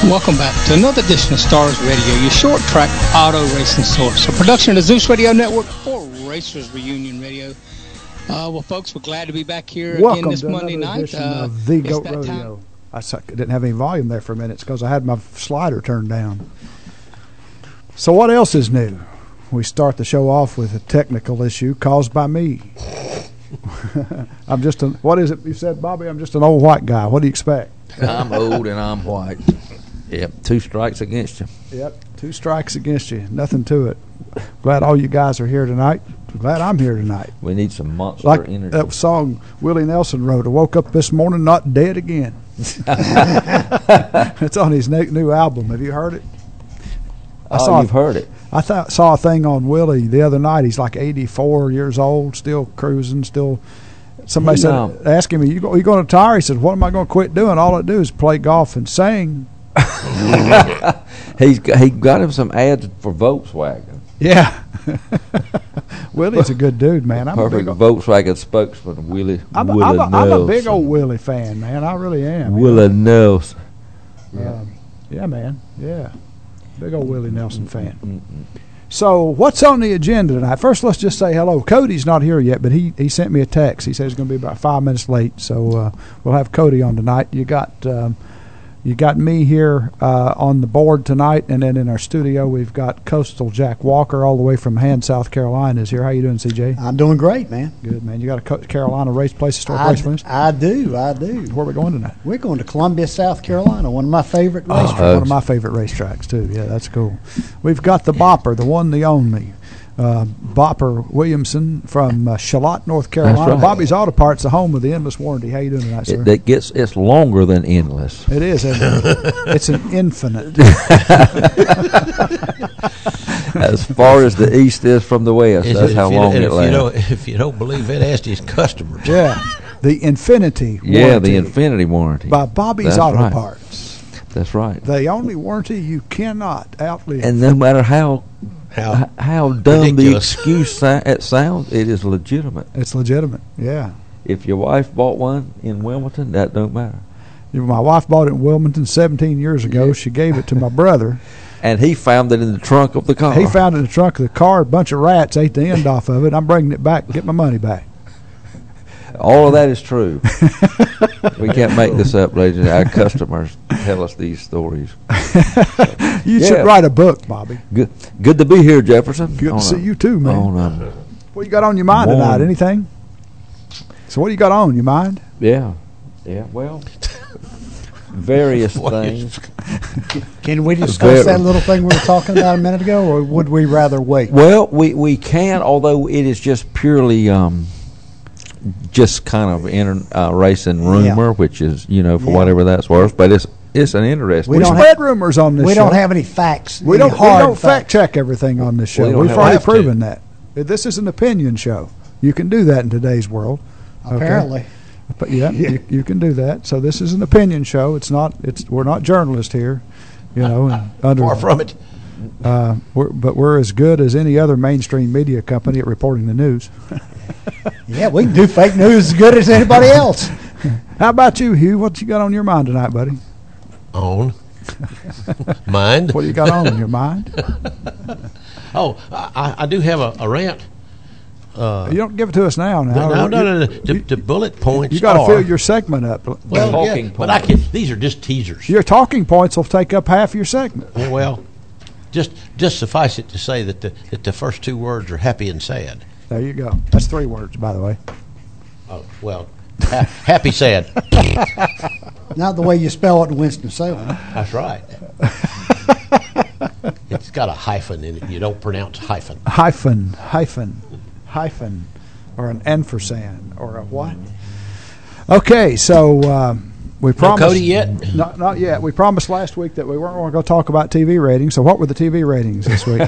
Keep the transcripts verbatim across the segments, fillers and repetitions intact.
Welcome back to another edition of Stars Radio, your short track auto racing source. A production of the Zeus Radio Network for Racers Reunion Radio. Uh, well, folks, we're glad to be back here Welcome again this to Monday another night. edition Uh, of The it's Goat that Rodeo. time. I suck, didn't have any volume there for a minute because I had my slider turned down. So what else is new? We start the show off with a technical issue caused by me. I'm just a, what is it you said, Bobby? I'm just an old white guy. What do you expect? I'm old and I'm white. Yep, two strikes against you. Yep, two strikes against you. Nothing to it. Glad all you guys are here tonight. Glad I'm here tonight. We need some monster like energy. That song Willie Nelson wrote, I woke up this morning not dead again. It's on his new, new album. Have you heard it? I oh, saw you've heard it. I th- saw a thing on Willie the other night. He's like eighty-four years old, still cruising, still. Somebody He, said, um, ask him, you, go, you going to retire? He said, what am I going to quit doing? All I do is play golf and sing. He's got, he got him some ads for Volkswagen. Yeah. Willie's a good dude, man. I'm Perfect a big Volkswagen spokesman, Willie. I'm, a, Willie I'm, a, I'm a big Nelson. old Willie fan, man. I really am. Willie Nelson. Yeah. Um, yeah, man. Yeah. Big old Willie Nelson fan. Mm-mm. So, what's on the agenda tonight? First, let's just say hello. Cody's not here yet, but he, he sent me a text. He says he's going to be about five minutes late, so uh, we'll have Cody on tonight. You got um, you got me here uh, on the board tonight, and then in our studio we've got Coastal Jack Walker all the way from Han, South Carolina is here. How you doing, C J? I'm doing great, man. Good, man. You got a Co- Carolina race place, historic I, race place? I do, I do. Where are we going tonight? We're going to Columbia, South Carolina, one of my favorite racetracks. Uh, One of my favorite racetracks, too. Yeah, that's cool. We've got the Bopper, the one, the only. Uh, Bopper Williamson from uh, Charlotte, North Carolina. right. Bobby's Auto Parts, the home of the endless warranty. How you doing tonight, sir? It, it gets it's longer than endless. It is, isn't it? It's an infinite. As far as the east is from the west, Is that's it- how if you long don't- it if you lasts. don't, if you don't believe it, ask his customers. Yeah, the infinity Yeah, warranty the infinity warranty. by Bobby's That's Auto right. Parts. That's right. The only warranty you cannot outlive. And no matter how How h- how dumb the ridiculous. excuse sa- it sounds, it is legitimate. It's legitimate. Yeah. If your wife bought one in Wilmington, that don't matter. My wife bought it in Wilmington seventeen years ago. She gave it to my brother. And he found it in the trunk of the car. He found it in the trunk of the car. A bunch of rats ate the end off of it. I'm bringing it back. Get my money back. All of that is true. We can't make this up, ladies. Our customers tell us these stories. You Yeah. should write a book, Bobby. Good, good to be here, Jefferson. Good On to see a- you too, man. on a- What you got on your mind Warm. tonight? Anything? So what do you got on your mind? yeah, yeah. Well, various What things. Can we Very- discuss that little thing we were talking about a minute ago, or would we rather wait? Well, we we can, although it is just purely um, just kind of inter, uh, racing rumor, which is you know for Yeah. whatever that's worth. But it's it's an interesting. We We don't spread have- rumors on this We show. don't have any facts. we any don't, we hard don't fact facts. check everything on this We show. don't We've have- already have to. proven that. This is an opinion show. You can do that in today's world. Okay? Apparently. But yeah, You, you can do that. So this is an opinion show. It's not. It's we're not journalists here. You know, and under, Far from it. Uh, we're, but we're as good as any other mainstream media company at reporting the news. Yeah, we can do fake news as good as anybody else. How about you, Hugh? What you got on your mind tonight, buddy? On. Mind. What do you got on your mind? Oh, I, I do have a, a rant. Uh, You don't give it to us now. Now, no, no, You- no, no. The, the bullet points You got to are- fill your segment up. well, talking yeah, but I can. These are just teasers. Your talking points will take up half your segment. Yeah, well, just just suffice it to say that the that the first two words are happy and sad. There you go. That's three words, by the way. Oh well, ha- happy sad. Not the way you spell it in Winston-Salem. That's right. It's got a hyphen in it. You don't pronounce hyphen. Hyphen, hyphen, hyphen, or an ampersand, or a what? Okay, so um, we No promised. Cody yet? Not, not yet. We promised last week that we weren't going to talk about T V ratings. So what were the T V ratings this week?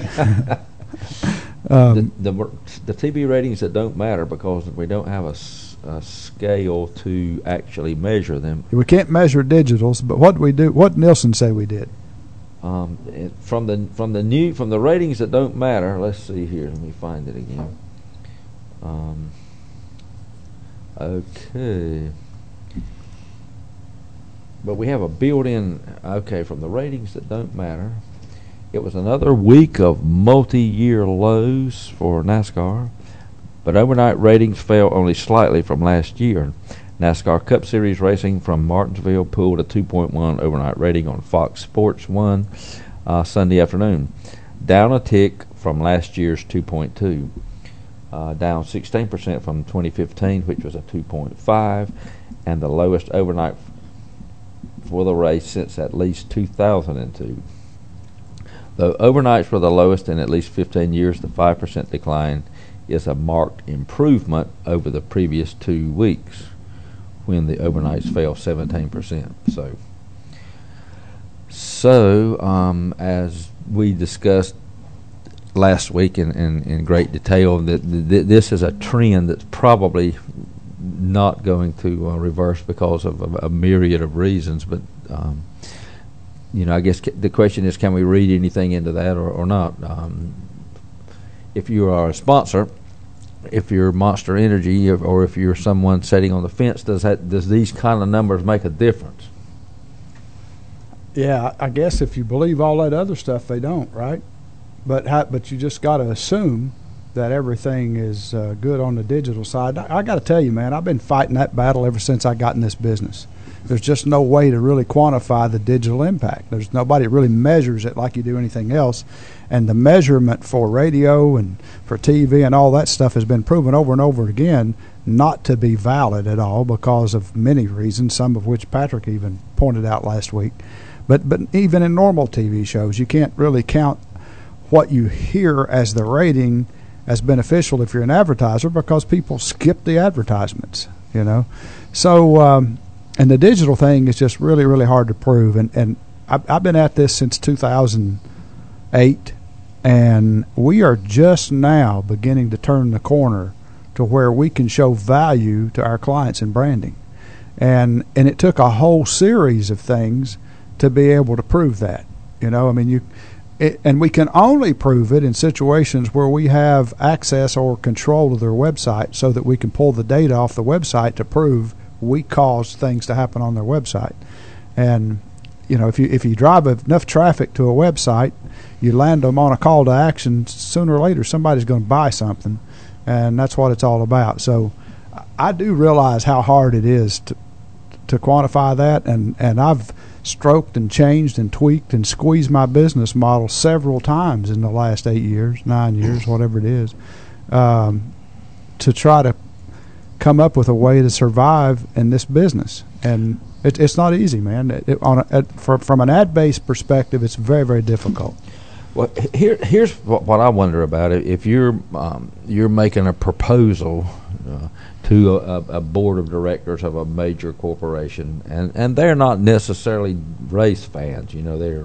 um, the, the the T V ratings that don't matter because we don't have a, s- a scale to actually measure them. we can't measure digitals, but what did we do? What did Nielsen say we did? Um, it, from the from the new from the ratings that don't matter. Let's see here. Let me find it again. Um, okay. but we have a built-in, okay, from the ratings that don't matter. It was another week of multi-year lows for NASCAR, but overnight ratings fell only slightly from last year. NASCAR Cup Series racing from Martinsville pulled a two point one overnight rating on Fox Sports one uh, Sunday afternoon, down a tick from last year's two point two, uh, down sixteen percent from twenty fifteen, which was a two point five, and the lowest overnight for the race since at least two thousand two. Though overnights were the lowest in at least fifteen years, the five percent decline is a marked improvement over the previous two weeks, when the overnights fell seventeen percent. So, so um, as we discussed last week in, in, in great detail, that th- this is a trend that's probably not going to uh, reverse because of a, a myriad of reasons. But um, you know, I guess c- the question is, can we read anything into that or, or not? Um, if you are a sponsor, if you're Monster Energy, or, or if you're someone sitting on the fence, does that does these kind of numbers make a difference? Yeah, I guess if you believe all that other stuff, they don't, right? But ha- but you just got to assume that everything is uh, good on the digital side. I, I got to tell you, man, I've been fighting that battle ever since I got in this business. There's just no way to really quantify the digital impact. There's nobody that really measures it like you do anything else. And the measurement for radio and for T V and all that stuff has been proven over and over again not to be valid at all because of many reasons, some of which Patrick even pointed out last week. But but even in normal T V shows, you can't really count what you hear as the rating as beneficial if you're an advertiser because people skip the advertisements, you know. So, um, and the digital thing is just really, really hard to prove. And, and I've, I've been at this since two thousand eight. And we are just now beginning to turn the corner to where we can show value to our clients in branding. And and it took a whole series of things to be able to prove that. You know, I mean, you, it, and we can only prove it in situations where we have access or control of their website so that we can pull the data off the website to prove we caused things to happen on their website. And you know, if you if you drive enough traffic to a website, you land them on a call to action, sooner or later somebody's going to buy something, and that's what it's all about. So I do realize how hard it is to to quantify that, and, and I've stroked and changed and tweaked and squeezed my business model several times in the last eight years, nine years, whatever it is, um, to try to come up with a way to survive in this business. And it, it's not easy, man. It, it, on a, it, for, from an ad-based perspective, it's very, very difficult. Well, here, here's what, what I wonder about it. If you're um, you're making a proposal uh, to a, a board of directors of a major corporation, and, and they're not necessarily race fans, you know, they're,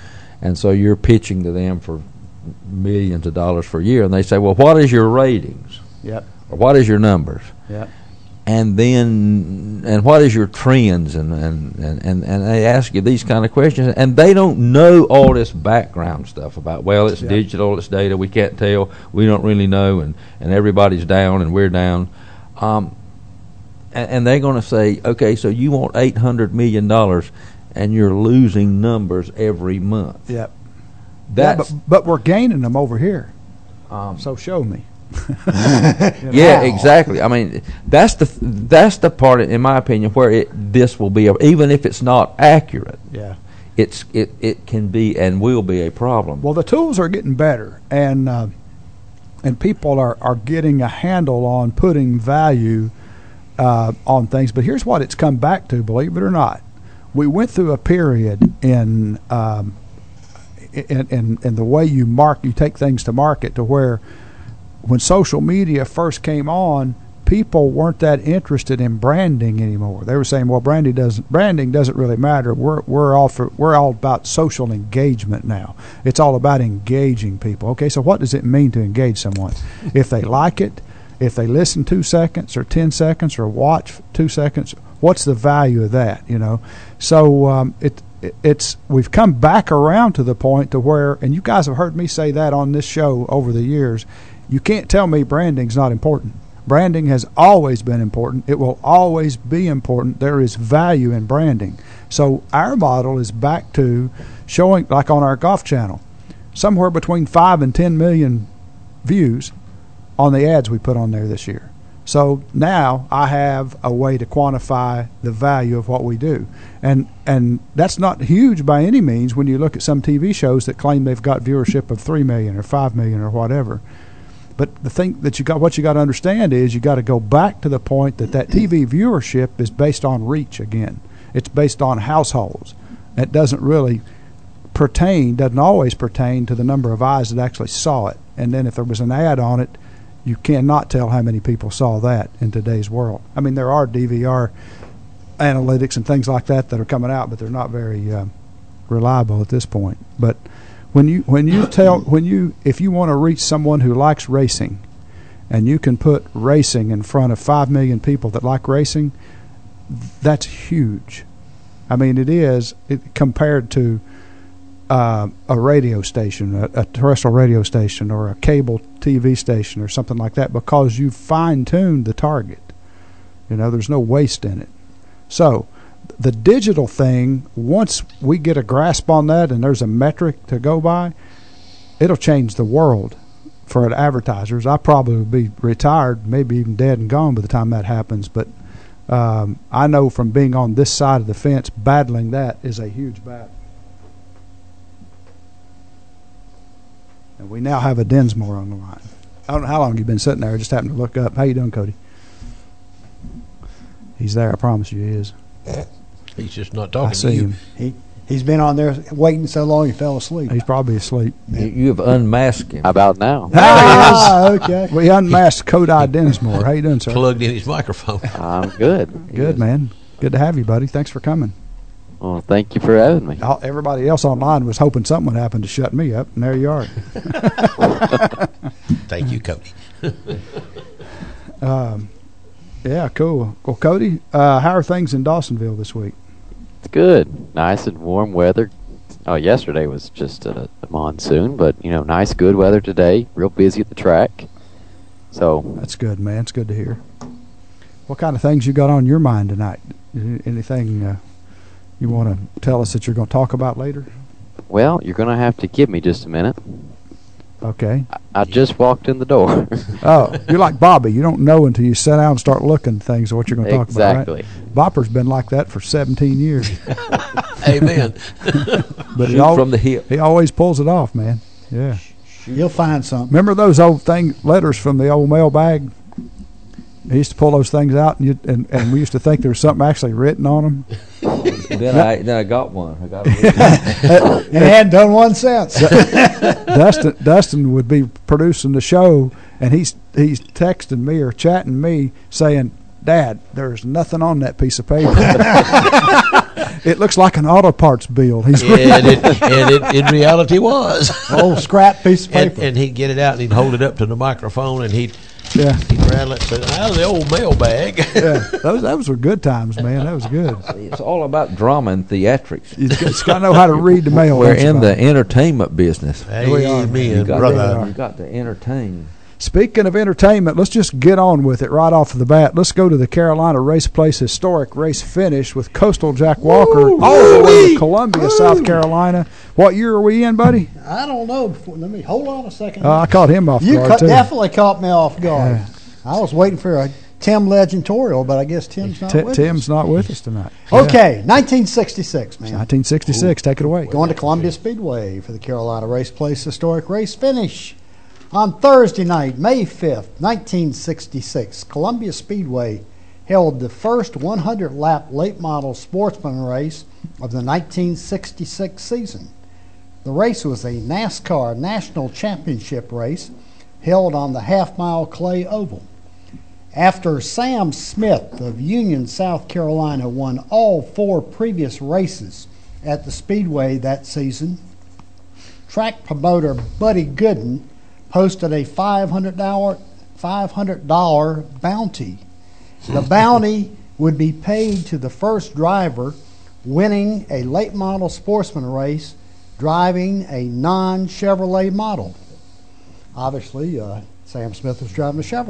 and so you're pitching to them for millions of dollars per year, and they say, well, what is your ratings? Yep. Or what is your numbers? Yep. And then, and what is your trends? And, and, and, and, and they ask you these kind of questions, and they don't know all this background stuff about, well, it's yeah. digital, it's data, we can't tell, we don't really know, and, and everybody's down and we're down. Um, and, and they're going to say, okay, so you want eight hundred million dollars, and you're losing numbers every month. Yep. That's, yeah, but, but we're gaining them over here. Um, so show me. Yeah, exactly. I mean, that's the that's the part, in my opinion, where it this will be a, even if it's not accurate. Yeah, it's it it can be and will be a problem. Well, the tools are getting better, and uh, and people are are getting a handle on putting value uh, on things. But here's what it's come back to, believe it or not. We went through a period in um, in, in in the way you mark you take things to market to where, when social media first came on, people weren't that interested in branding anymore. They were saying, "Well, branding doesn't branding doesn't really matter. We're we're all for we're all about social engagement now. It's all about engaging people." Okay, so what does it mean to engage someone? If they like it, if they listen two seconds or ten seconds or watch two seconds, what's the value of that? You know, so um, it. It's we've come back around to the point to where, and you guys have heard me say that on this show over the years. You can't tell me branding's not important. Branding has always been important. It will always be important. There is value in branding. So our model is back to showing, like on our golf channel, somewhere between five and ten million views on the ads we put on there this year. So now I have a way to quantify the value of what we do. And and that's not huge by any means when you look at some T V shows that claim they've got viewership of three million or five million or whatever. But the thing that you got, what you got to understand is you got to go back to the point that that T V viewership is based on reach again. It's based on households. It doesn't really pertain, doesn't always pertain to the number of eyes that actually saw it. And then if there was an ad on it, you cannot tell how many people saw that in today's world. I mean, there are D V R analytics and things like that that are coming out, but they're not very uh, reliable at this point. But when you when you tell when you if you want to reach someone who likes racing, and you can put racing in front of five million people that like racing, that's huge. I mean, it is it, compared to uh, a radio station, a, a terrestrial radio station, or a cable T V station, or something like that, because you fine-tuned the target. You know, there's no waste in it. So the digital thing, once we get a grasp on that and there's a metric to go by, it'll change the world for advertisers. I probably will be retired, maybe even dead and gone by the time that happens, but um, I know from being on this side of the fence, battling that is a huge battle. And we now have a Dinsmore on the line. I don't know how long you've been sitting there. I just happened to look up. How you doing, Cody? He's there. I promise you he is. He's just not talking I see to you. him. He, he's been on there waiting so long he fell asleep. He's probably asleep. You, you have unmasked him. How about now? Ah, okay. We unmasked Cody Dinsmore. How you doing, sir? Plugged in his microphone. I'm good. Good, man. Good to have you, buddy. Thanks for coming. Well, thank you for having me. All, everybody else online was hoping something would happen to shut me up, and there you are. Thank you, Cody. um, yeah, cool. Well, Cody, uh, how are things in Dawsonville this week? It's good. Nice and warm weather. Oh, yesterday was just a, a monsoon, but, you know, nice, good weather today. Real busy at the track. So That's good, man. It's good to hear. What kind of things you got on your mind tonight? Anything uh, you want to tell us that you're going to talk about later? Well, you're going to have to give me just a minute. Okay. I, I just walked in the door. Oh, you're like Bobby. You don't know until you sit down and start looking at things of what you're going to talk Exactly. about, right? Bopper's been like that for seventeen years. Amen. But he, Shoot al- from the hip. he always pulls it off, man. Yeah. You'll find something. Remember those old thing letters from the old mailbag? He used to pull those things out, and, you, and and we used to think there was something actually written on them. then I then I got one. I got a And it hadn't done one since. Dustin Dustin would be producing the show, and he's he's texting me or chatting me saying, "Dad, there's nothing on that piece of paper. It looks like an auto parts bill." He's and it, and it in reality was. Old scrap piece of And, paper. and he'd get it out and he'd hold it up to the microphone and he'd yeah, he'd rattle it and say, out of the old mailbag. yeah. Those those were good times, man. That was good. It's all about drama and theatrics. You just got to know how to read the mail. We're don't you, in the Bobby? entertainment business. we are, man. Amen, You got, brother. to, you got to entertain. Speaking of entertainment, let's just get on with it right off the bat. Let's go to the Carolina Race Place historic race finish with Coastal Jack Walker all the way to Columbia, South Carolina. What year are we in, buddy? I don't know. Before, let me hold on a second. Uh, I caught him off you guard, ca- too. definitely caught me off guard. Yeah. I was waiting for a Tim Legentorial, but I guess Tim's not T- with Tim's us. not with us tonight. Okay, nineteen sixty-six, man. nineteen sixty-six, take it away. Going to Columbia Speedway for the Carolina Race Place historic race finish. On Thursday night, May fifth, nineteen sixty-six, Columbia Speedway held the first hundred lap late model sportsman race of the nineteen sixty-six season. The race was a NASCAR National Championship race held on the half-mile clay oval. After Sam Smith of Union, South Carolina won all four previous races at the Speedway that season, track promoter Buddy Gooden posted a five hundred dollars five hundred dollars bounty. The bounty would be paid to the first driver winning a late model sportsman race driving a non-Chevrolet model. Obviously, uh, Sam Smith was driving a Chevrolet.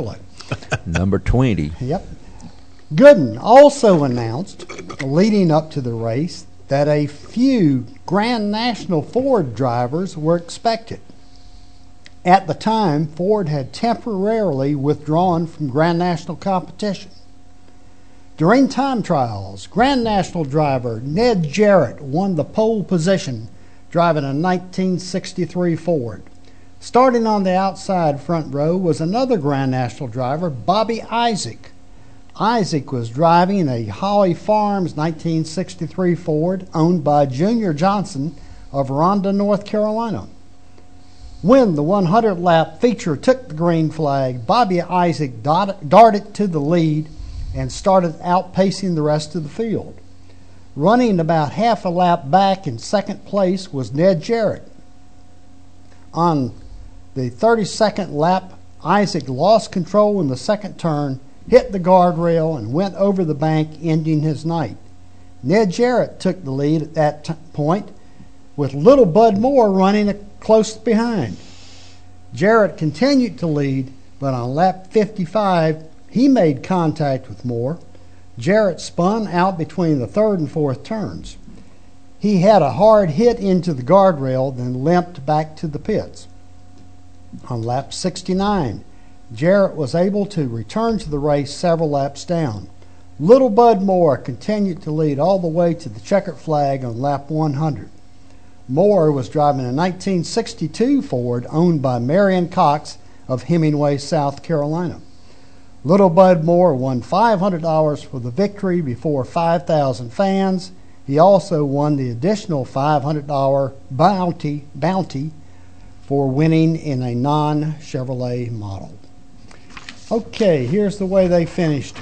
Number twenty. Yep. Gooden also announced, leading up to the race, that a few Grand National Ford drivers were expected. At the time, Ford had temporarily withdrawn from Grand National competition. During time trials, Grand National driver Ned Jarrett won the pole position driving a nineteen sixty-three Ford. Starting on the outside front row was another Grand National driver, Bobby Isaac. Isaac was driving a Holly Farms nineteen sixty-three Ford owned by Junior Johnson of Rhonda, North Carolina. When the hundred lap feature took the green flag, Bobby Isaac darted to the lead and started outpacing the rest of the field. Running about half a lap back in second place was Ned Jarrett. On the thirty-second lap, Isaac lost control in the second turn, hit the guardrail, and went over the bank, ending his night. Ned Jarrett took the lead at that t- point, with little Bud Moore running a close behind. Jarrett continued to lead, but on lap fifty-five, he made contact with Moore. Jarrett spun out between the third and fourth turns. He had a hard hit into the guardrail, then limped back to the pits. On lap sixty-nine, Jarrett was able to return to the race several laps down. Little Bud Moore continued to lead all the way to the checkered flag on lap one hundred. Moore was driving a nineteen sixty-two Ford owned by Marion Cox of Hemingway, South Carolina. Little Bud Moore won five hundred dollars for the victory before five thousand fans. He also won the additional five hundred dollars bounty, bounty for winning in a non-Chevrolet model. Okay, here's the way they finished.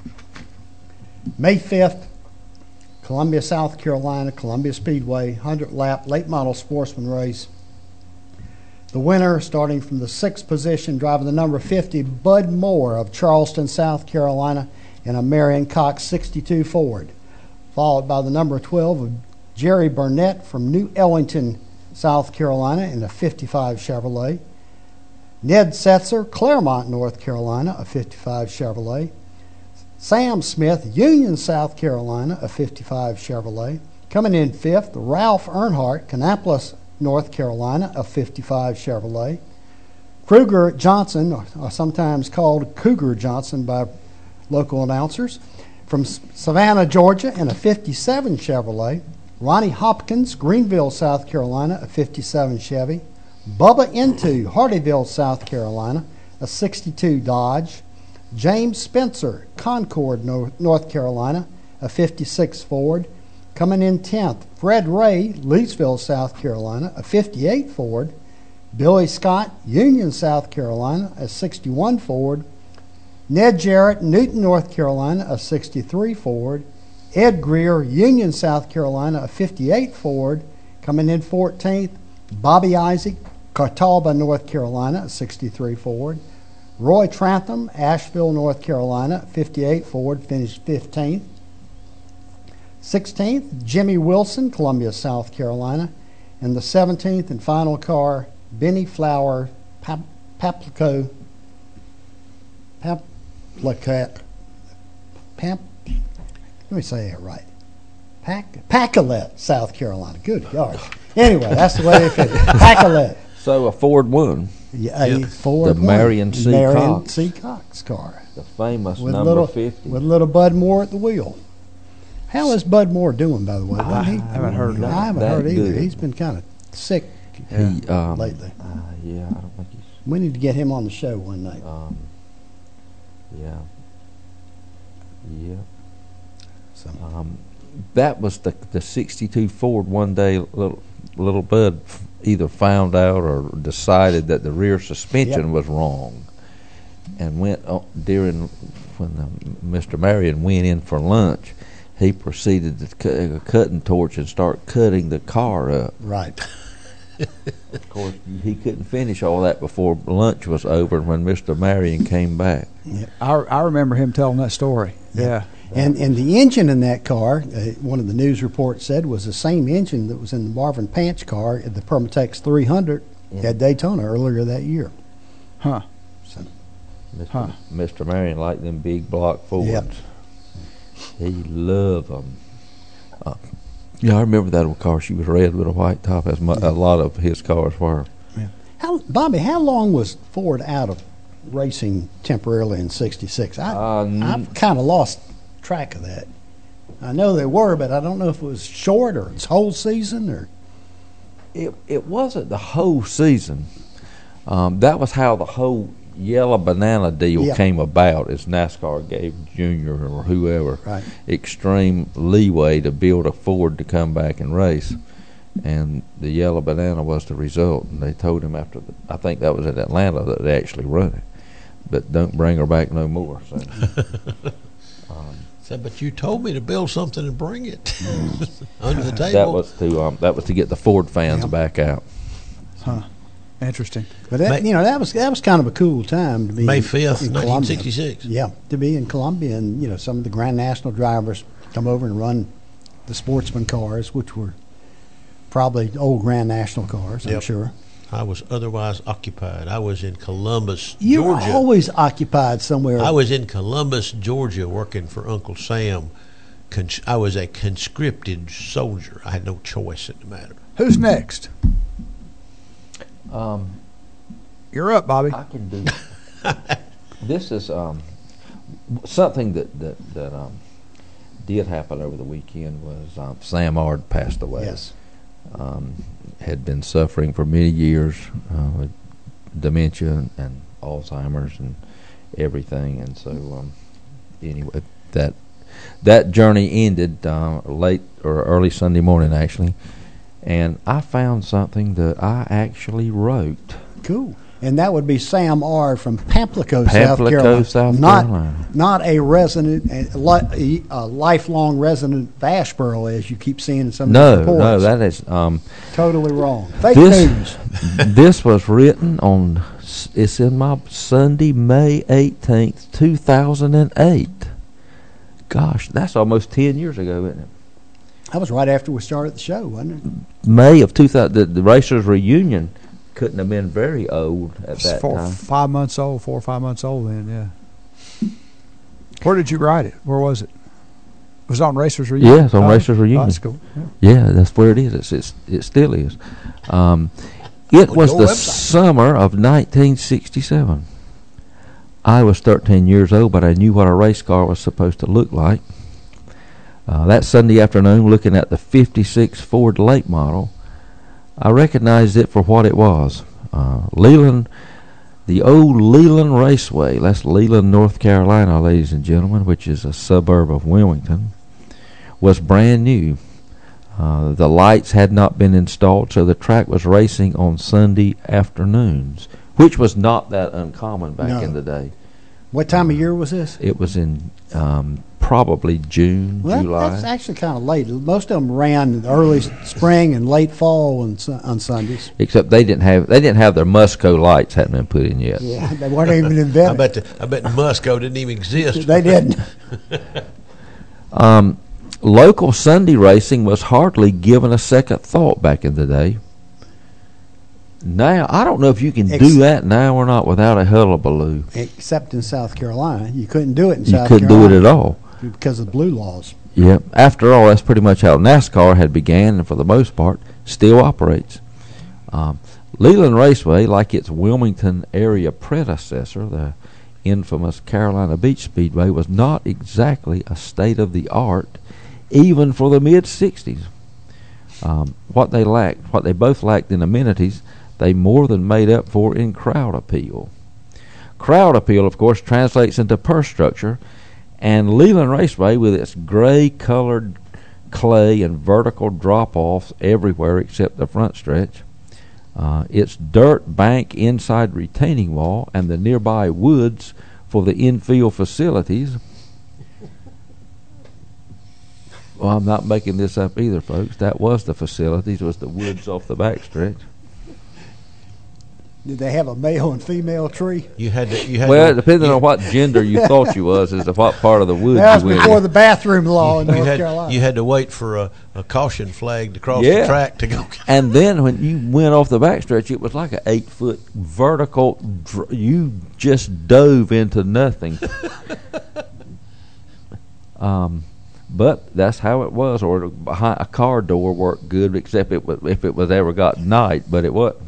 May fifth, Columbia, South Carolina, Columbia Speedway, hundred lap late model sportsman race. The winner, starting from the sixth position, driving the number fifty, Bud Moore of Charleston, South Carolina, in a Marion Cox sixty-two Ford, followed by the number twelve of Jerry Burnett from New Ellington, South Carolina, in a fifty-five Chevrolet. Ned Setzer, Claremont, North Carolina, a fifty-five Chevrolet. Sam Smith, Union, South Carolina, a fifty-five Chevrolet. Coming in fifth, Ralph Earnhardt, Kannapolis, North Carolina, a fifty-five Chevrolet. Kruger Johnson, or sometimes called Cougar Johnson by local announcers, from Savannah, Georgia, in a fifty-seven Chevrolet. Ronnie Hopkins, Greenville, South Carolina, a fifty-seven Chevy. Bubba Into, Hardyville, South Carolina, a sixty-two Dodge. James Spencer, Concord, North Carolina, a fifty-six Ford. Coming in tenth, Fred Ray, Leesville, South Carolina, a fifty-eight Ford. Billy Scott, Union, South Carolina, a sixty-one Ford. Ned Jarrett, Newton, North Carolina, a sixty-three Ford. Ed Greer, Union, South Carolina, a fifty-eight Ford. Coming in fourteenth, Bobby Isaac, Catawba, North Carolina, a sixty-three Ford. Roy Trantham, Asheville, North Carolina, fifty-eight Ford, finished fifteenth. sixteenth, Jimmy Wilson, Columbia, South Carolina. And the seventeenth and final car, Benny Flower, Pap- Paplico, Paplicat, Pap, let me say it right. Pac, Pacolet, South Carolina. Good gosh. Anyway, that's the way they fit it. Pacolet. So a Ford won. Yeah, a Yeah. Ford The one. Marion C. Marion Cox. C. Cox car. The famous With number little, fifty. with little Bud Moore at the wheel. How is Bud Moore doing, by the way? I Wasn't he? haven't heard I haven't that heard either. good. He's been kind of sick He, um, lately. Uh, yeah, I don't think he's. We need to get him on the show one night. Um, yeah. Yeah. So, Um, that was the the sixty-two Ford. One day, little little Bud f- either found out or decided that the rear suspension Yep. was wrong, and went uh, during when the, Mister Marion went in for lunch. He proceeded to cut a cutting torch and start cutting the car up. right. Of course, he couldn't finish all that before lunch was over. When Mister Marion came back, I, I remember him telling that story. Yeah. And and the engine in that car, uh, one of the news reports said, was the same engine that was in the Marvin Panch car at the Permatex three hundred Yeah. at Daytona earlier that year. Huh. So, Mister Huh. Mister Marion liked them big block Fords. Yep. He loved them. Uh, yeah, I remember that old car. She was red with a white top, as mu- a lot of his cars were. How, Bobby, how long was Ford out of racing temporarily in sixty-six? I, Uh, n- I've kind of lost track of that. I know they were, but I don't know if it was short or its whole season or. It it wasn't the whole season. Um, that was how the whole Yellow Banana deal Yeah. came about. Is NASCAR gave Junior or whoever Right. extreme leeway to build a Ford to come back and race, and the Yellow Banana was the result. And they told him after the, I think that was at Atlanta that they actually run it, but don't bring her back no more. So. um, Said, but you told me to build something and bring it under the table. that was to um, that was to get the Ford fans Yeah. back out. Huh. Interesting. But that, May- you know, that was that was kind of a cool time to be May in- fifth, in nineteen Columbia. sixty-six. Yeah, to be in Columbia, and you know, some of the Grand National drivers come over and run the sportsman cars, which were probably old Grand National cars, I'm Yep. sure. I was otherwise occupied. I was in Columbus, You were Georgia. always occupied somewhere. I was in Columbus, Georgia, working for Uncle Sam. Cons- I was a conscripted soldier. I had no choice in the matter. Who's next? Um, You're up, Bobby. I can do. This is um, something that that that um, did happen over the weekend. Was um, Sam Ard passed away. Yes. Um, had been suffering for many years uh, with dementia and, and Alzheimer's and everything, and so um, anyway, that that journey ended uh, late or early Sunday morning actually, and I found something that I actually wrote. Cool. And that would be Sam Ard from Pamplico, South Pamplico, Carolina. South not, Carolina. Not a resident, a, li- a lifelong resident of Asheboro, as you keep seeing in some No, of the reports. no, that is um, Totally wrong. Fake This- news. this was written on. s- It's in my Sunday, May eighteenth, two thousand and eight. Gosh, that's almost ten years ago, isn't it? That was right after we started the show, wasn't it? May of two thousand. The, the Racers Reunion couldn't have been very old at It's that four, time. five months old, four or five months old then, yeah. Where did you write it? Where was it? Was it on Racers Reunion? Yeah, it's on Oh, Racers oh, Reunion. that's cool. Yeah. Yeah, that's where it is. It's, it's it still is. Um, it On was your the website. summer of nineteen sixty-seven. I was thirteen years old, but I knew what a race car was supposed to look like. Uh, that Sunday afternoon, looking at the fifty-six Ford late model, I recognized it for what it was. Uh, Leland, the old Leland Raceway, that's Leland, North Carolina, ladies and gentlemen, which is a suburb of Wilmington, was brand new. Uh, the lights had not been installed, so the track was racing on Sunday afternoons, which was not that uncommon back No. in the day. What time of year was this? It was in um, probably June, Well, that, July. that's actually kind of late. Most of them ran in the early s- spring and late fall on, Su- on Sundays. Except they didn't have they didn't have their Musco lights hadn't been put in yet. Yeah, they weren't even I invented. bet the, I bet Musco didn't even exist. They didn't. Um, local Sunday racing was hardly given a second thought back in the day. Now I don't know if you can Ex- do that now or not without a hullabaloo. Except in South Carolina. You couldn't do it in You South couldn't do Carolina. it at all. Because of blue laws. Yep. After all, that's pretty much how NASCAR had began, and for the most part, still operates. Um, Leland Raceway, like its Wilmington area predecessor, the infamous Carolina Beach Speedway, was not exactly a state-of-the-art, even for the mid-sixties. Um, what they lacked, what they both lacked in amenities, they more than made up for in crowd appeal. Crowd appeal, of course, translates into purse structure, and Leland Raceway, with its gray-colored clay and vertical drop-offs everywhere except the front stretch, uh, its dirt bank inside retaining wall, and the nearby woods for the infield facilities. Well, I'm not making this up either, folks. That was the facilities, was the woods off the backstretch. Did they have a male and female tree? You had to. You had Well, to, depending you, on what gender you thought you was, is to what part of the woods That was you went before in. the bathroom law in you North had, Carolina. you had to wait for a, a caution flag to cross Yeah. the track to go. And then when you went off the backstretch, it was like an eight foot vertical. Dr- you just dove into nothing. um, but that's how it was. Or behind a car door worked good, except it was, if it was ever got night. But it wasn't.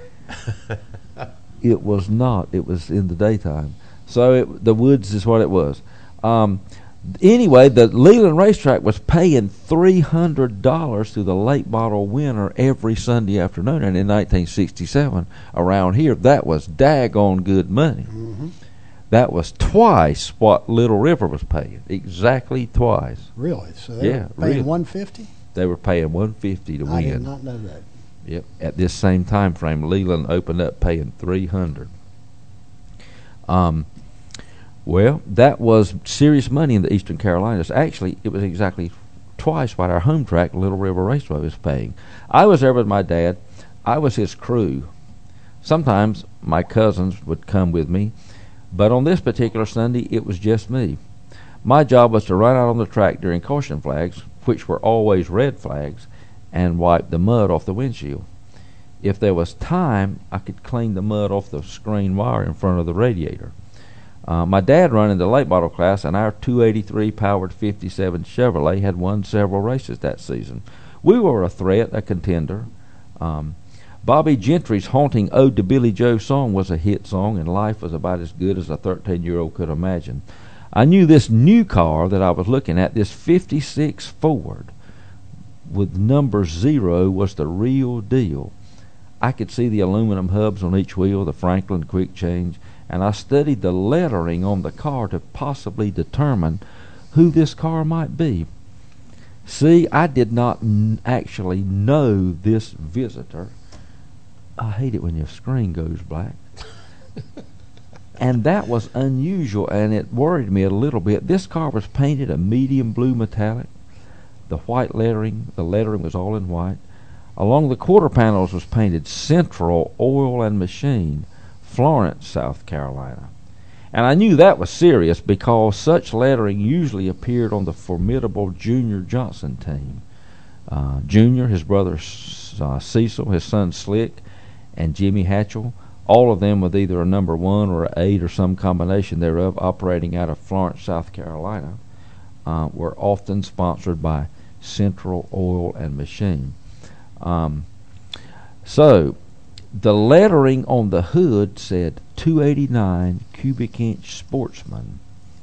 It was not. It was in the daytime. So it, the woods is what it was. Um, anyway, the Leland Racetrack was paying three hundred dollars to the late model winner every Sunday afternoon. And in nineteen sixty-seven, around here, that was daggone good money. Mm-hmm. That was twice what Little River was paying. Exactly twice. Really? So they Yeah, were paying really. one fifty? They were paying one hundred fifty dollars to I win. did not know that. Yep. At this same time frame, Leland opened up paying three hundred. Um, well, that was serious money in the Eastern Carolinas. Actually, it was exactly twice what our home track, Little River Raceway, was paying. I was there with my dad. I was his crew. Sometimes my cousins would come with me, but on this particular Sunday, it was just me. My job was to run out on the track during caution flags, which were always red flags, and wipe the mud off the windshield. If there was time, I could clean the mud off the screen wire in front of the radiator. Uh, my dad run in the late model class, and our two eighty-three powered fifty-seven Chevrolet had won several races that season. We were a threat, a contender. Um, Bobby Gentry's haunting Ode to Billy Joe song was a hit song, and life was about as good as a thirteen-year-old could imagine. I knew this new car that I was looking at, this fifty-six Ford, with number zero, was the real deal. I could see the aluminum hubs on each wheel, the Franklin quick change, and I studied the lettering on the car to possibly determine who this car might be. See, I did not n- actually know this visitor. I hate it when your screen goes black. And that was unusual, and it worried me a little bit. This car was painted a medium blue metallic. The white lettering, the lettering was all in white. Along the quarter panels was painted Central Oil and Machine, Florence, South Carolina. And I knew that was serious because such lettering usually appeared on the formidable Junior Johnson team. Uh, Junior, his brother uh, Cecil, his son Slick, and Jimmy Hatchell, all of them with either a number one or an eight or some combination thereof, operating out of Florence, South Carolina, uh, were often sponsored by Central Oil and Machine. Um, so, the lettering on the hood said two eighty-nine cubic inch Sportsman.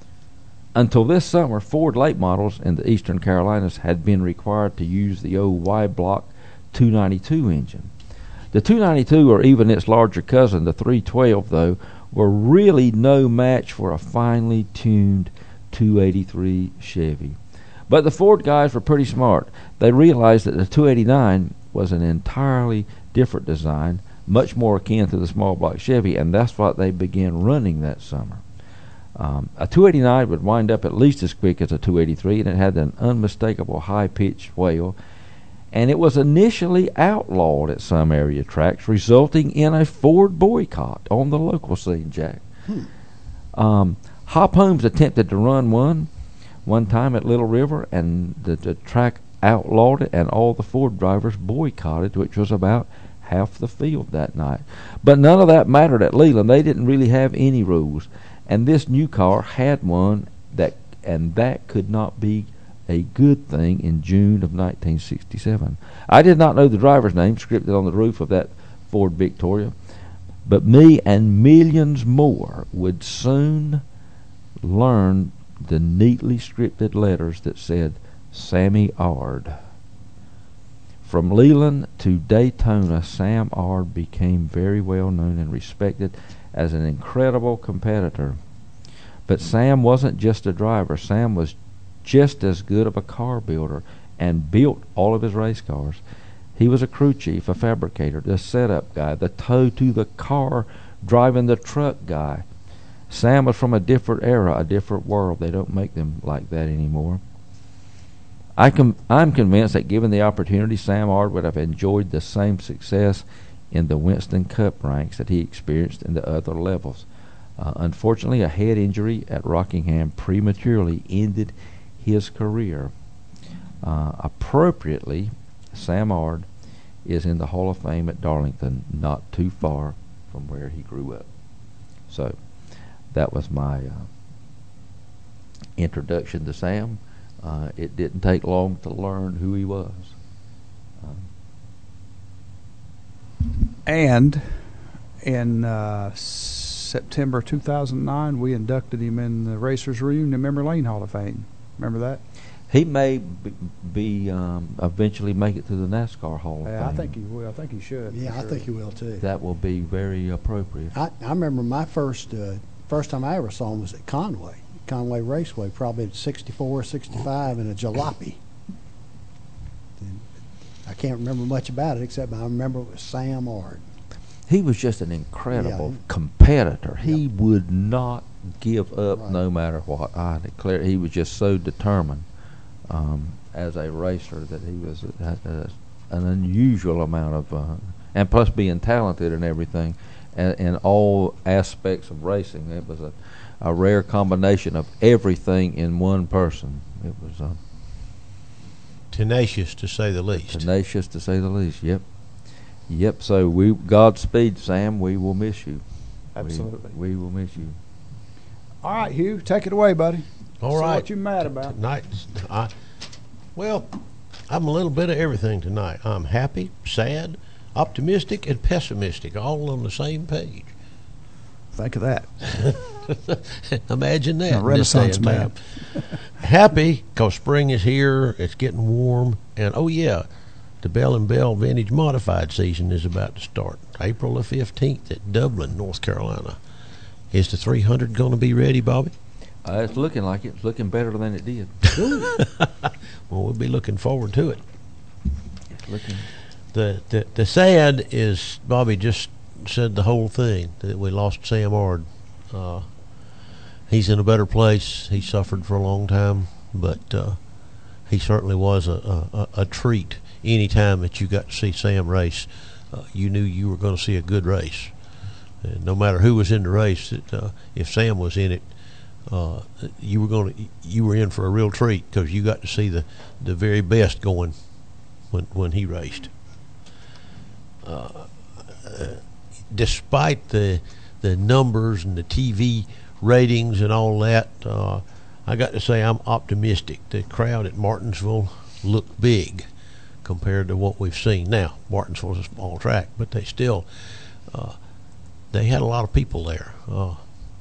Until this summer, Ford late models in the Eastern Carolinas had been required to use the old Y-block two ninety-two engine. The two ninety-two, or even its larger cousin, the three twelve, though, were really no match for a finely tuned two eighty-three Chevy. But the Ford guys were pretty smart. They realized that the two eighty-nine was an entirely different design, much more akin to the small block Chevy, and that's what they began running that summer. Um, a two eighty-nine would wind up at least as quick as a two eighty-three, and it had an unmistakable high-pitched wail, and it was initially outlawed at some area tracks, resulting in a Ford boycott on the local scene, Jack. Hmm. Um, Hop Holmes attempted to run one one time at Little River, and the, the track outlawed it, and all the Ford drivers boycotted, which was about half the field that night. But none of that mattered at Leland. They didn't really have any rules, and this new car had one, that, and that could not be a good thing in June of nineteen sixty-seven. I did not know the driver's name scripted on the roof of that Ford Victoria, but me and millions more would soon learn the neatly scripted letters that said Sammy Ard. From Leland to Daytona, Sam Ard became very well known and respected as an incredible competitor. But Sam wasn't just a driver. Sam was just as good of a car builder and built all of his race cars. He was a crew chief, a fabricator, the setup guy, the tow to the car, driving the truck guy. Sam was from a different era, a different world. They don't make them like that anymore. I com- I'm convinced that given the opportunity, Sam Ard would have enjoyed the same success in the Winston Cup ranks that he experienced in the other levels. Uh, unfortunately, a head injury at Rockingham prematurely ended his career. Uh, appropriately, Sam Ard is in the Hall of Fame at Darlington, not too far from where he grew up. So, that was my uh, introduction to Sam. Uh, it didn't take long to learn who he was. Um, and in uh, September two thousand nine, we inducted him in the Racers Reunion Memory Lane Hall of Fame. Remember that? He may be, be um, eventually make it to the NASCAR Hall of Yeah, Fame. I think he will. I think he should. Yeah, I sure. think he will too. That will be very appropriate. I, I remember my first uh, first time I ever saw him was at Conway, Conway Raceway, probably at sixty-four, sixty-five in a jalopy. And I can't remember much about it except I remember it was Sam Ard. He was just an incredible Yeah. competitor. He Yep. would not give up Right. no matter what. I declare he was just so determined um, as a racer that he was a, a, an unusual amount of, uh, and plus being talented and everything, and in all aspects of racing. It was a, a rare combination of everything in one person. It was uh, Tenacious, to say the least. tenacious, to say the least. Yep. Yep. So we Godspeed, Sam. We will miss you. Absolutely. We, we will miss you. All right, Hugh, take it away, buddy. All So right. what you mad about? Tonight, I, well, I'm a little bit of everything tonight. I'm happy, sad, optimistic, and pessimistic, all on the same page. Think of that. Imagine that. A in this Renaissance day and man. time. Happy because spring is here. It's getting warm, and oh yeah, the Bell and Bell Vintage Modified season is about to start. April the fifteenth at Dublin, North Carolina. Is the three hundred going to be ready, Bobby? Uh, it's looking like it. It's looking better than it did. Well, we'll be looking forward to it. It's looking. The, the the sad is Bobby just said the whole thing that we lost Sam Ard. Uh, he's in a better place. He suffered for a long time, but uh, he certainly was a, a, a treat. Any time that you got to see Sam race, uh, you knew you were going to see a good race. And no matter who was in the race, it, uh, if Sam was in it, uh, you were going to you were in for a real treat because you got to see the, the very best going when when he raced. Uh, uh, despite the the numbers and the T V ratings and all that, uh, I got to say I'm optimistic. The crowd at Martinsville looked big compared to what we've seen. Now, Martinsville's a small track, but they still uh, they had a lot of people there. Uh,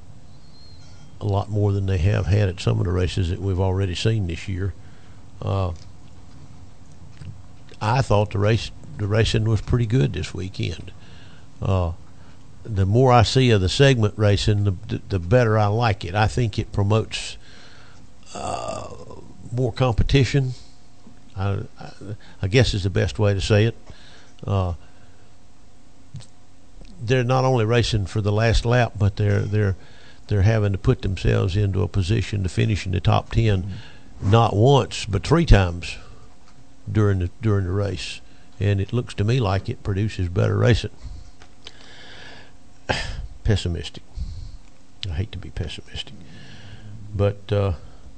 a lot more than they have had at some of the races that we've already seen this year. Uh, I thought the race the racing was pretty good this weekend. Uh, the more I see of the segment racing, the, the better I like it. I think it promotes uh, more competition. I, I, I guess is the best way to say it. Uh, they're not only racing for the last lap, but they're they're they're having to put themselves into a position to finish in the top ten, mm-hmm. not once but three times during the during the race, and it looks to me like it produces better racing. Pessimistic. I hate to be pessimistic, but uh,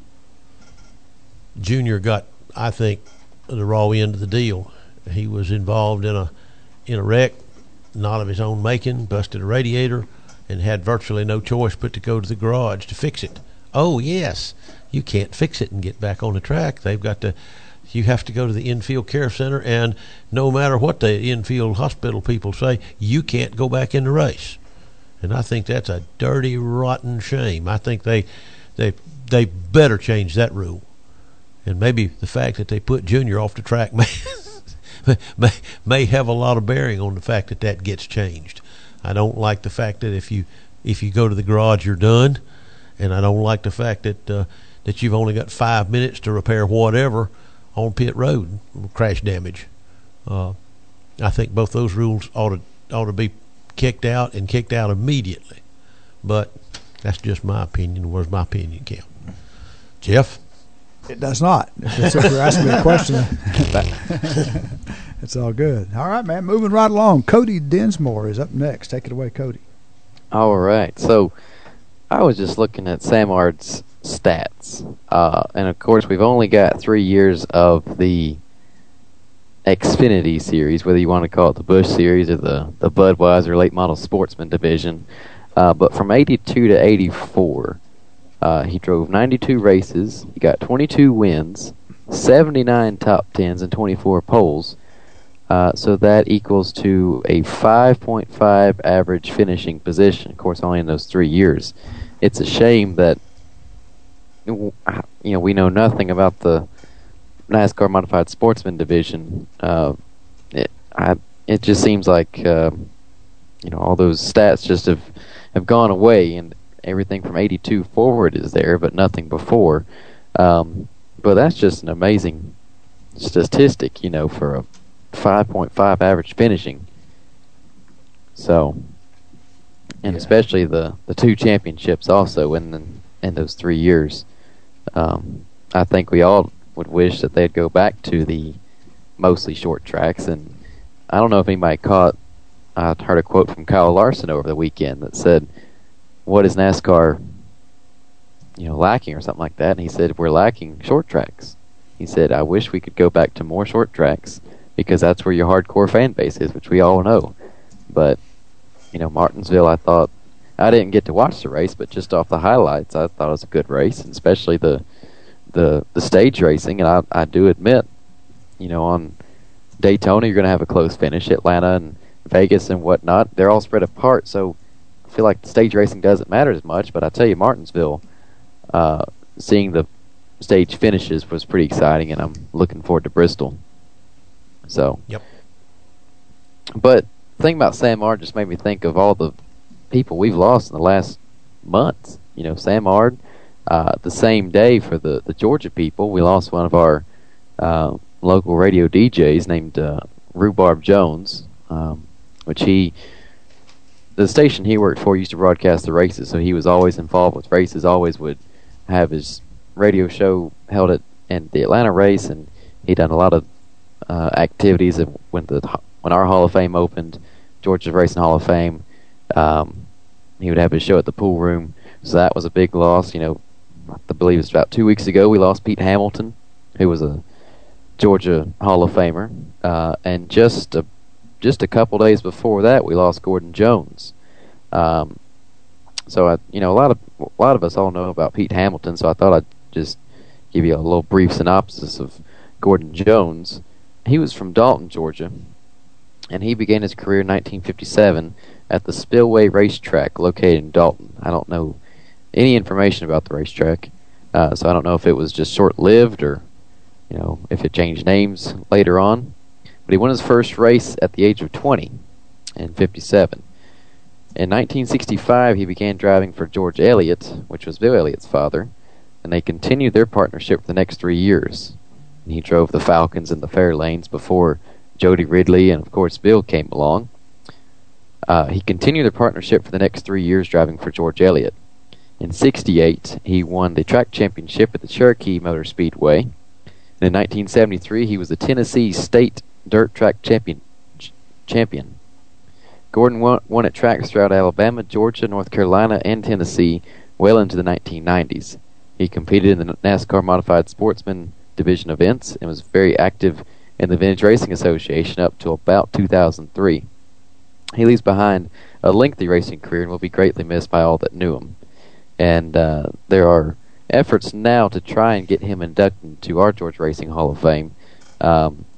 Junior got, I think, the raw end of the deal. He was involved in a in a wreck, not of his own making, busted a radiator, and had virtually no choice but to go to the garage to fix it. Oh yes, you can't fix it and get back on the track. They've got to. You have to go to the infield care center, and no matter what the infield hospital people say, you can't go back in the race. And I think that's a dirty, rotten shame. I think they, they, they better change that rule. And maybe the fact that they put Junior off the track may, may may have a lot of bearing on the fact that that gets changed. I don't like the fact that if you if you go to the garage, you're done, and I don't like the fact that uh, that you've only got five minutes to repair whatever on pit road, crash damage. Uh, I think both those rules ought to ought to be kicked out and kicked out immediately. But that's just my opinion. Where's my opinion count? Jeff? It does not. If you're asking me a question. It's all good. All right, man. Moving right along. Cody Dinsmore is up next. Take it away, Cody. All right. So I was just looking at Samard's stats. Uh, and, of course, we've only got three years of the Xfinity Series, whether you want to call it the Busch Series or the, the Budweiser Late Model Sportsman Division. Uh, but from eighty-two to eighty-four, uh, he drove ninety-two races. He got twenty-two wins, seventy-nine top tens, and twenty-four poles. Uh, so that equals to a five point five average finishing position, of course, only in those three years. It's a shame that, you know, we know nothing about the NASCAR Modified Sportsman Division. Uh, it, I, it just seems like, uh, you know, all those stats just have, have gone away, and everything from eighty-two forward is there, but nothing before. Um, but that's just an amazing statistic, you know, for a five point five average finishing. So, and yeah. especially the, the two championships also in the, in those three years. Um, I think we all would wish that they'd go back to the mostly short tracks. And I don't know if anybody caught, I heard a quote from Kyle Larson over the weekend that said, "What is NASCAR, you know, lacking?" or something like that. And he said, "We're lacking short tracks." He said, "I wish we could go back to more short tracks, because that's where your hardcore fan base is," which we all know. But, you know, Martinsville, I thought, I didn't get to watch the race, but just off the highlights, I thought it was a good race, and especially the the, the stage racing. And I, I do admit, you know, on Daytona, you're going to have a close finish. Atlanta and Vegas and whatnot, they're all spread apart, so I feel like the stage racing doesn't matter as much. But I tell you, Martinsville, uh, seeing the stage finishes was pretty exciting, and I'm looking forward to Bristol. So, yep. But the thing about Sam Ard just made me think of all the people we've lost in the last months. You know, Sam Ard, uh, the same day for the, the Georgia people, we lost one of our uh, local radio D Js named uh, Rhubarb Jones, um, which he, the station he worked for used to broadcast the races, so he was always involved with races, always would have his radio show held at in the Atlanta race, and he done a lot of Uh, activities of when the when our Hall of Fame opened, Georgia Racing Hall of Fame. Um, he would have his show at the pool room, so that was a big loss. You know, I believe it's about two weeks ago we lost Pete Hamilton, who was a Georgia Hall of Famer, uh, and just a just a couple days before that we lost Gordon Jones. Um, so I, you know, a lot of a lot of us all know about Pete Hamilton, so I thought I'd just give you a little brief synopsis of Gordon Jones. He was from Dalton, Georgia, and he began his career in nineteen fifty-seven at the Spillway Racetrack located in Dalton. I don't know any information about the racetrack, uh, so I don't know if it was just short-lived or, you know, if it changed names later on. But he won his first race at the age of twenty in fifty-seven. In nineteen sixty-five, he began driving for George Elliott, which was Bill Elliott's father, and they continued their partnership for the next three years. He drove the Falcons in the Fairlanes before Jody Ridley and, of course, Bill came along. Uh, he continued their partnership for the next three years driving for George Elliott. In sixty-eight, he won the track championship at the Cherokee Motor Speedway. And in nineteen seventy-three, he was the Tennessee State Dirt Track champion. Ch- champion. Gordon won, won at tracks throughout Alabama, Georgia, North Carolina, and Tennessee well into the nineteen nineties. He competed in the NASCAR Modified Sportsman Division events and was very active in the Vintage Racing Association up to about two thousand three. He leaves behind a lengthy racing career and will be greatly missed by all that knew him. And uh, there are efforts now to try and get him inducted into our Georgia Racing Hall of Fame. Um,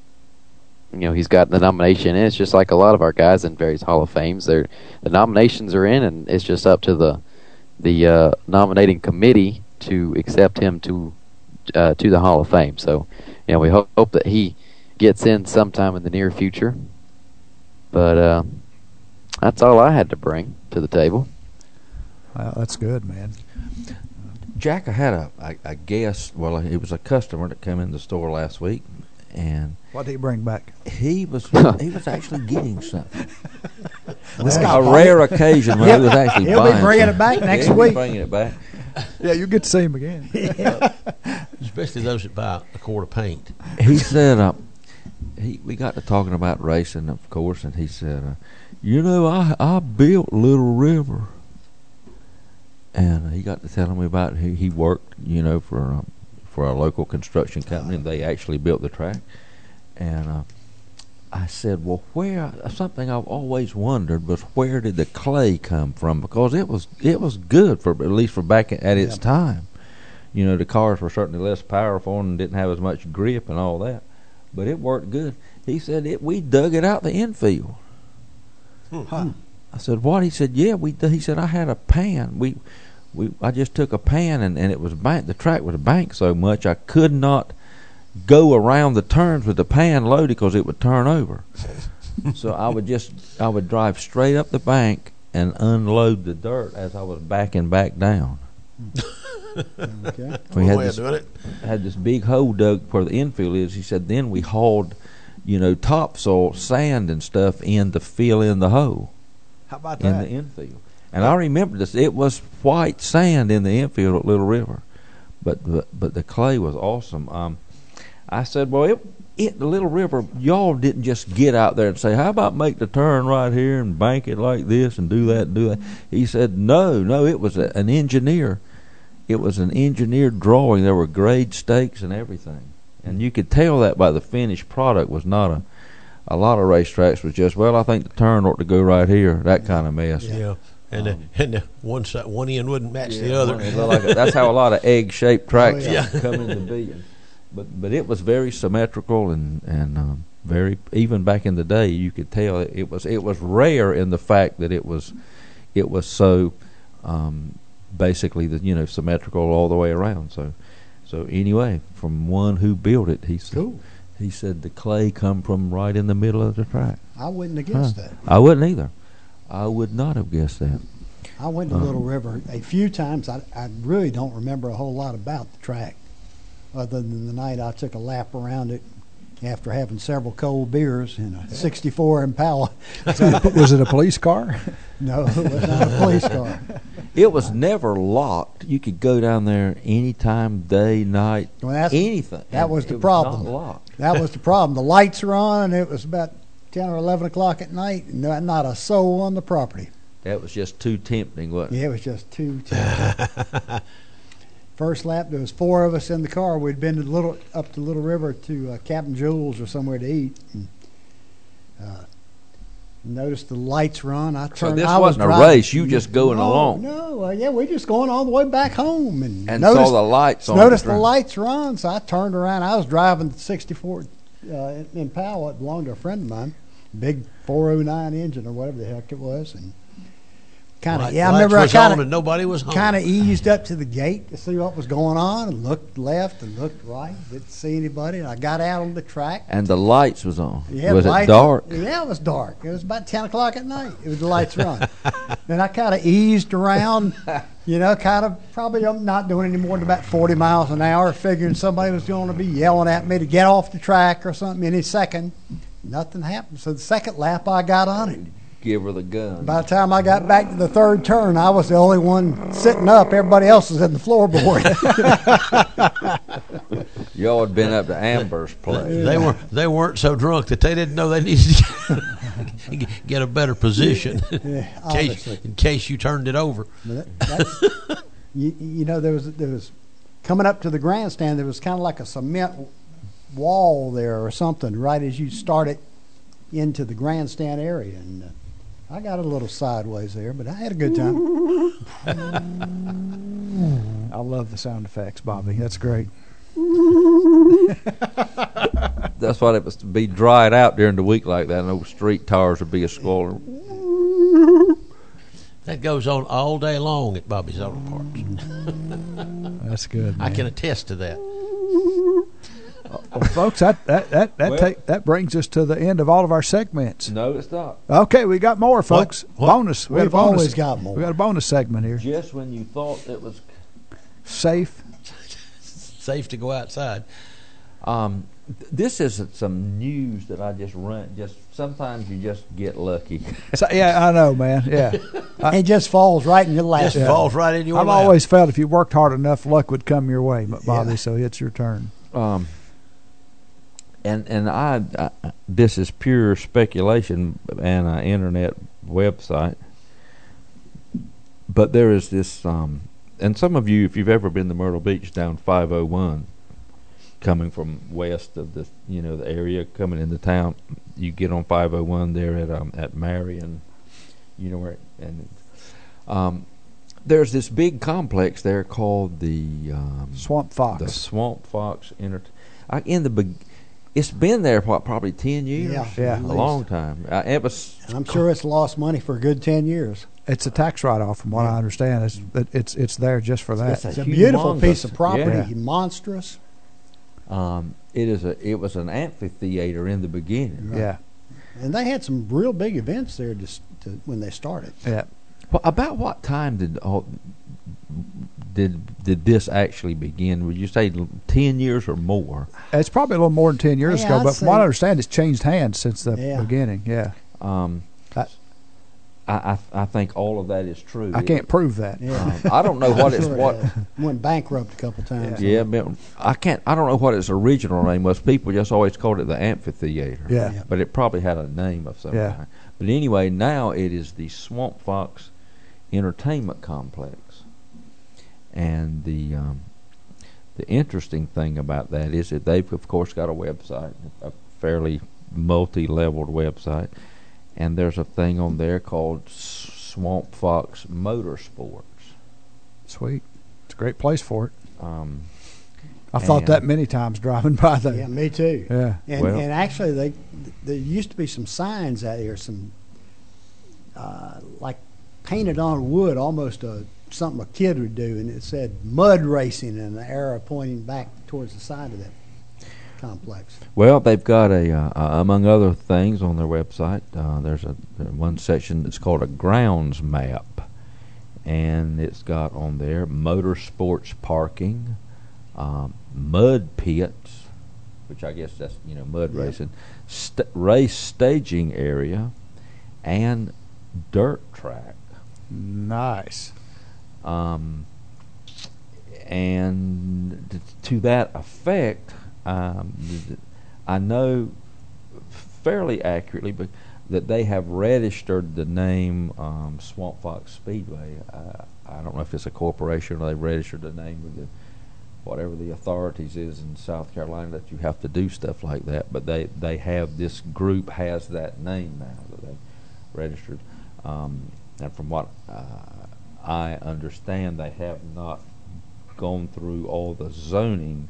you know, he's got the nomination, and it's just like a lot of our guys in various Hall of Fames. They're, the nominations are in, and it's just up to the the uh, nominating committee to accept him to Uh, to the Hall of Fame. So, you know, we hope, hope that he gets in sometime in the near future. But uh, that's all I had to bring to the table. Well, that's good, man. Jack, I had a, a, a guest, well, he was a customer that came in the store last week, and what did he bring back? He was he was actually getting something. This a guy rare occasion when he was actually He'll buying be bringing something. it back next yeah, week. He'll be bringing it back. Yeah, you get to see him again. Especially those that buy a quart of paint. He said, uh, he we got to talking about racing, of course, and he said, uh, "You know, I I built Little River," and he got to telling me about he he worked, you know, for um, for a local construction company, and they actually built the track. And uh, I said, "Well, where?" Something I've always wondered was where did the clay come from? Because it was it was good for at least for back at its Yeah. time. You know, the cars were certainly less powerful and didn't have as much grip and all that, but it worked good. He said it. We dug it out the infield. Huh. I said, "What?" He said, "Yeah, we." d-" He said, "I had a pan. We, we. I just took a pan and, and it was bank. The track was banked so much I could not go around the turns with the pan loaded because it would turn over. So I would just I would drive straight up the bank and unload the dirt as I was backing back down. Okay. We One had way of this, doing it. had this big hole dug where the infield is. He said then we hauled, you know, topsoil, sand and stuff in to fill in the hole How about in that? the infield. And I remember this. It was white sand in the infield at Little River, but the, but the clay was awesome. Um, I said, well, it, it the Little River, y'all didn't just get out there and say, how about make the turn right here and bank it like this and do that and do that. He said, no, no, it was a, an engineer. It was an engineered drawing. There were grade stakes and everything. And you could tell that by the finished product was not a, a lot of racetracks was just, well, I think the turn ought to go right here, that kind of mess. Yeah. And, Um, the, and the one side, one end wouldn't match the Yeah, other. it looked like a- that's how a lot of egg-shaped tracks Oh, yeah. come into being. But but it was very symmetrical and and um, very even back in the day you could tell it, it was it was rare in the fact that it was it was so um, basically the you know symmetrical all the way around. So so anyway, from one who built it, he said Cool. he said the clay come from right in the middle of the track. I wouldn't have guessed Huh. that. I wouldn't either. I would not have guessed that. I went to Uh-huh. Little River a few times. I, I really don't remember a whole lot about the track, other than the night I took a lap around it after having several cold beers in a sixty-four Impala. Was it a police car? No, it was not a police car. It was never locked. You could go down there anytime, day, night, Well, that's, anything. that was It the problem. Not locked. that was the problem. The lights were on, and it was about ten or eleven o'clock at night, and not not a soul on the property. That was just too tempting, wasn't it? Yeah, it was just too tempting. First lap, there was four of us in the car. We'd been to little up to Little River to uh, Captain Jules or somewhere to eat. And, uh, noticed the lights were on. I turned. So this I was wasn't a driving. race. You just going no, along. No, uh, yeah, we're just going all the way back home and, And noticed, saw the lights on. noticed the, the train. lights were on. So I turned around. I was driving the sixty-four uh, Impala. It belonged to a friend of mine. Big four oh nine engine or whatever the heck it was, and kind of Light- yeah. I lights remember I was kind on of and nobody was home. kind of eased up to the gate to see what was going on and looked left and looked right. Didn't see anybody. And I got out on the track. And the lights was on. Yeah, was the it lights- dark? Yeah, it was dark. It was about ten o'clock at night. It was the lights were on. Then I kind of eased around, you know, kind of probably not doing any more than about forty miles an hour, figuring somebody was going to be yelling at me to get off the track or something any second. Nothing happened. So the second lap, I got on it. Give her the gun. By the time I got back to the third turn, I was the only one sitting up. Everybody else was in the floorboard. Y'all had been up to Amber's place. They were they weren't so drunk that they didn't know they needed to get, get a better position Yeah, in, case, obviously. in case you turned it over. But that, that's, you, you know, there was there was coming up to the grandstand. There was kind of like a cement wall there or something right as you started into the grandstand area, and uh, I got a little sideways there, but I had a good time. I love the sound effects, Bobby. That's great. That's why it was to be dried out during the week like that. And those street tires would be a squalor. That goes on all day long at Bobby's Auto Parts. That's good. I man. can attest to that. Well, folks, that that that that, Well- take, that brings us to the end of all of our segments. No, it's not. Okay, we got more, folks. what? Bonus. We got a We've bonus. always got more. We got a bonus segment here. Just when you thought it was. Safe. Safe to go outside. Um, th- this isn't some news that I just run. Just sometimes you just get lucky. So, yeah, I know, man. Yeah, It just falls right in your lap. Just falls right in your I've lap. always felt if you worked hard enough, luck would come your way, Bobby. Yeah. So it's your turn. Um, and and I, I this is pure speculation and an internet website, but there is this, um, and some of you, if you've ever been to Myrtle Beach down five oh one, coming from west of the you know the area coming into town, you get on five oh one there at um, at Marion, you know where, and um, there's this big complex there called the um, Swamp Fox. The Swamp Fox Enter- I, in the beg- It's been there what, probably ten years. Yeah, Yeah. a long time. Uh, it was. And I'm sure it's lost money for a good ten years. It's a tax write-off, from what Yeah. I understand. It's it, it's it's there just for that. It's a It's a beautiful humongous- piece of property, yeah. monstrous. Um, it is a. It was an amphitheater in the beginning. Yeah, And they had some real big events there just to, when they started. yeah. Well, about what time did all, did did this actually begin? Would you say l- ten years or more? It's probably a little more than ten years Yeah, ago, I'd but from what say- I understand, it's changed hands since the Yeah. beginning. Yeah, Um, That- I, I I think all of that is true. I can't prove that. Yeah. Um, I don't know what I'm it's sure it what. has. Went bankrupt a couple times. Yeah, but I can't. I don't know what its original name was. People just always called it the amphitheater. Yeah. Yeah. But it probably had a name of some Yeah. kind. But anyway, now it is the Swamp Fox Entertainment Complex, and the um, the interesting thing about that is that they've of course got a website, a fairly multi-leveled website, and there's a thing on there called S- Swamp Fox Motorsports. Sweet. It's a great place for it. Um, I've thought And- that many times driving by there. Yeah, me too. Yeah. And, Well- and actually, they there used to be some signs out there, some uh, like painted on wood, almost a something a kid would do, and it said "mud racing" and the arrow pointing back towards the side of that complex. Well, they've got a, uh, uh, among other things on their website, uh, there's a there's one section that's called a grounds map, and it's got on there motorsports parking, um, mud pits, which I guess that's you know mud Yeah. racing, st- race staging area, and dirt track. Nice. Um, and t- to that effect, um, th- th- I know fairly accurately but that they have registered the name um, Swamp Fox Speedway. Uh, I don't know if it's a corporation or they registered the name with the whatever the authorities is in South Carolina that you have to do stuff like that. But they, they have this group has that name now that they registered. Um, and from what uh, I understand, they have not gone through all the zoning